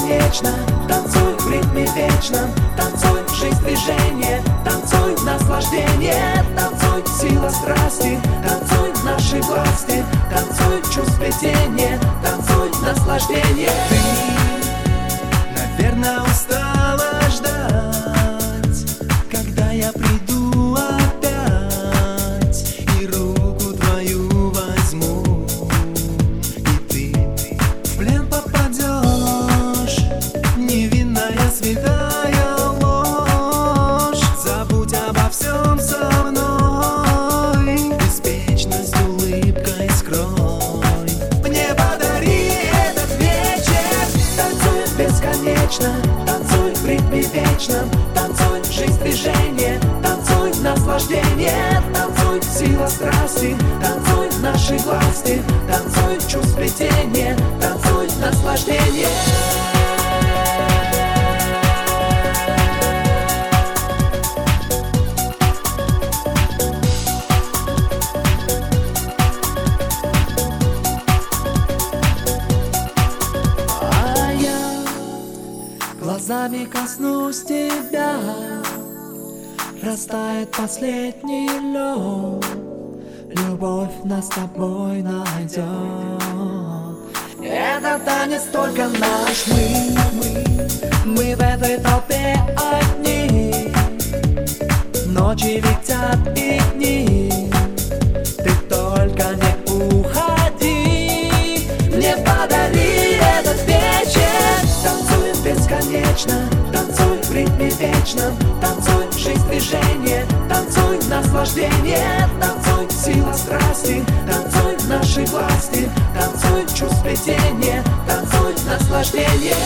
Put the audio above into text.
бесконечно. Танцуй в ритме вечном, танцуй, жизнь движение, танцуй, наслаждение, танцуй, сила страсти, танцуй, наши власти, танцуй, чувств плетение, танцуй, наслаждение. Ты, наверное, устала ждать, когда я приду опять и руку твою возьму, и ты в плен попадешь. Невинная святая ложь, забудь обо всем со мной, беспечность улыбкой скрой. Мне подари этот вечер, танцуй бесконечно, танцуй в ритме вечном, танцуй, жизнь движение, танцуй, наслаждение, танцуй, сила страсти, танцуй, наши власти, танцуй, чувств плетение, танцуй, наслаждение. Глазами коснусь тебя, растает последний лед, любовь нас с тобой найдет. Это танец только наш, мы в этой толпе одни. Ночи летят и дни, ты только не уходи. Мне подари этот вечер, танцуем бесконечно, танцуй в ритме вечном, танцуй, жизнь движение, танцуй, наслаждение, танцуй, сила страсти, танцуй, наши власти, танцуй, чувств плетение, танцуй, наслаждение.